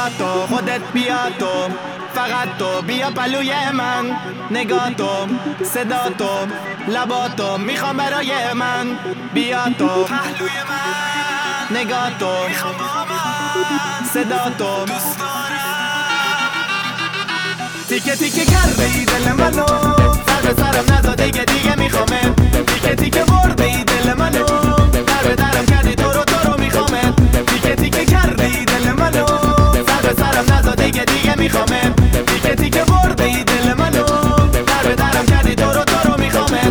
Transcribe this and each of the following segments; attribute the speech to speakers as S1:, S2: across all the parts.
S1: تو خودت بیا تو فقط تو بیا پلوی من نگاه تو صدا تو لبا تو میخوام برای من بیا تو پهلوی من نگاه تو میخوام با من صدا تو دوست دارم تیکه تیکه کردی دل منو سر به سرم نزا دیگه میخوامه تیکه تیکه بردی دل منو در به درم کردی تو رو میخوامه تیکه تیکه کردی دل منو سر به سرم نزا دیگه میخوامه تیکه تیکه بردی دل منو در به درم کردی تو رو میخوامه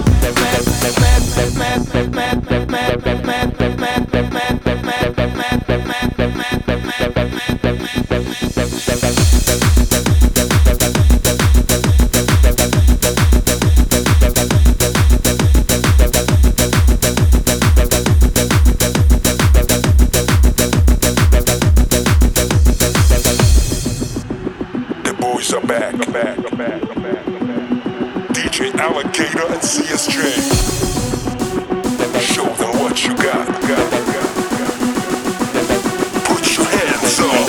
S2: DJ Alligator and CSJ. Show them what you got. Put your hands up.